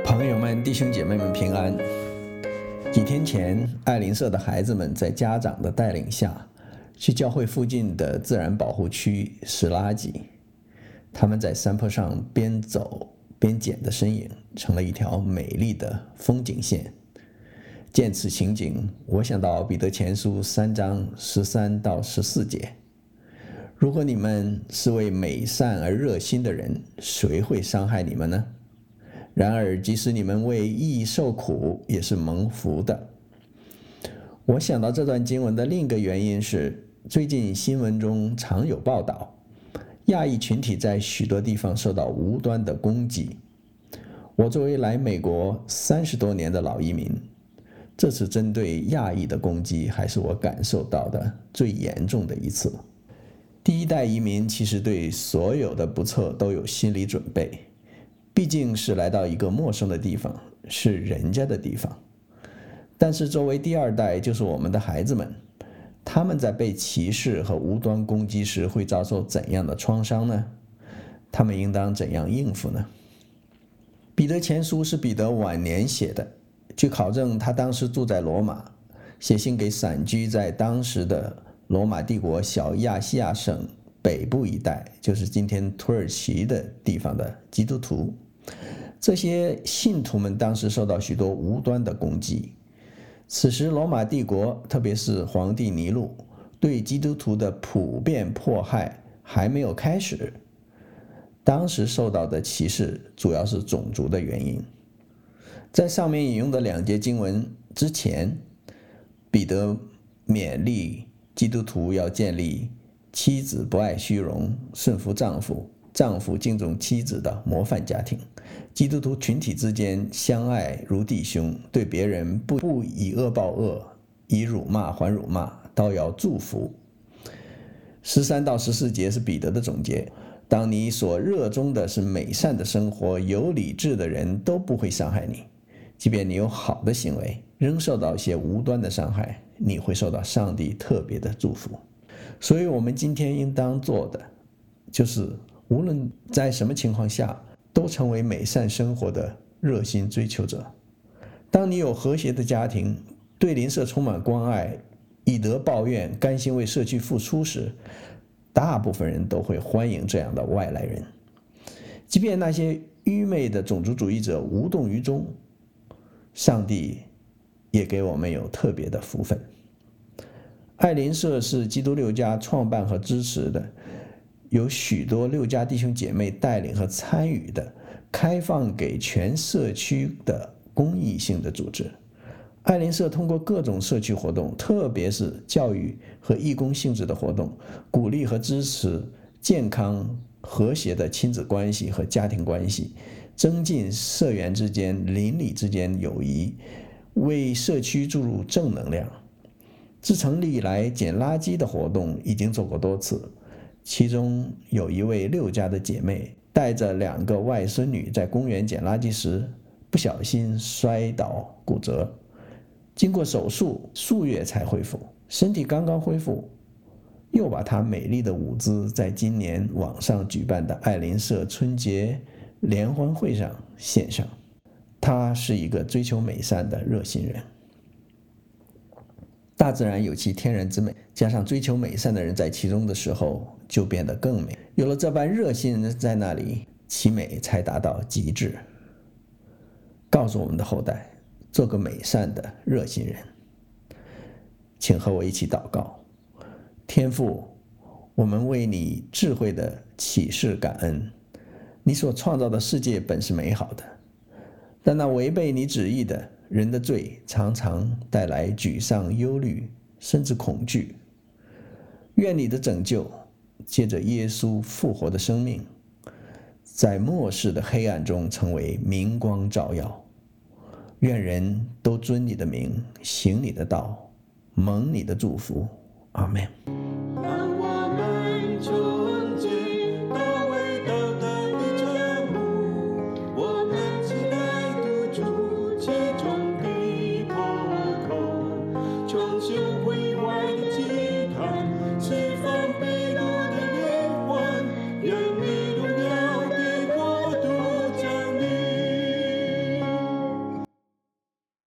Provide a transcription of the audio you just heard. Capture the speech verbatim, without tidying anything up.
朋友们、弟兄姐妹们平安。几天前，爱邻舍的孩子们在家长的带领下，去教会附近的自然保护区拾垃圾。他们在山坡上边走边捡的身影，成了一条美丽的风景线。见此情景，我想到彼得前书三章十三到十四节：如果你们是为美善而热心的人，谁会伤害你们呢？然而即使你们为义受苦，也是蒙福的。我想到这段经文的另一个原因是，最近新闻中常有报道，亚裔群体在许多地方受到无端的攻击。我作为来美国三十多年的老移民，这次针对亚裔的攻击还是我感受到的最严重的一次。第一代移民其实对所有的不测都有心理准备，毕竟是来到一个陌生的地方，是人家的地方。但是作为第二代，就是我们的孩子们，他们在被歧视和无端攻击时会遭受怎样的创伤呢？他们应当怎样应付呢？彼得前书是彼得晚年写的，据考证他当时住在罗马，写信给散居在当时的罗马帝国小亚细亚省北部一带，就是今天土耳其的地方的基督徒。这些信徒们当时受到许多无端的攻击。此时罗马帝国，特别是皇帝尼禄，对基督徒的普遍迫害还没有开始。当时受到的歧视主要是种族的原因。在上面引用的两节经文之前，彼得勉励基督徒要建立妻子不爱虚荣、顺服丈夫、丈夫敬重妻子的模范家庭。基督徒群体之间相爱如弟兄，对别人不不以恶报恶，以辱骂还辱骂，倒要祝福。十三到十四节是彼得的总结。当你所热衷的是美善的生活，有理智的人都不会伤害你。即便你有好的行为，仍受到一些无端的伤害，你会受到上帝特别的祝福。所以我们今天应当做的，就是无论在什么情况下，都成为美善生活的热心追求者。当你有和谐的家庭，对邻舍充满关爱，以德报怨，甘心为社区付出时，大部分人都会欢迎这样的外来人。即便那些愚昧的种族主义者无动于衷，上帝也给我们有特别的福分。爱邻舍是基督六家创办和支持的，有许多六家弟兄姐妹带领和参与的，开放给全社区的公益性的组织。爱邻舍通过各种社区活动，特别是教育和义工性质的活动，鼓励和支持健康和谐的亲子关系和家庭关系，增进社员之间、邻里之间友谊，为社区注入正能量。自成立以来，捡垃圾的活动已经做过多次，其中有一位六家的姐妹带着两个外孙女在公园捡垃圾时，不小心摔倒骨折，经过手术数月才恢复，身体刚刚恢复，又把她美丽的舞姿在今年网上举办的爱邻舍春节联欢会上献上。她是一个追求美善的热心人。大自然有其天然之美，加上追求美善的人在其中的时候，就变得更美。有了这般热心人在那里，其美才达到极致。告诉我们的后代，做个美善的热心人。请和我一起祷告。天父，我们为你智慧的启示感恩。你所创造的世界本是美好的，但那违背你旨意的人的罪常常带来沮丧、忧虑，甚至恐惧。愿你的拯救借着耶稣复活的生命，在末世的黑暗中成为明光照耀。愿人都尊你的名，行你的道，蒙你的祝福。阿们。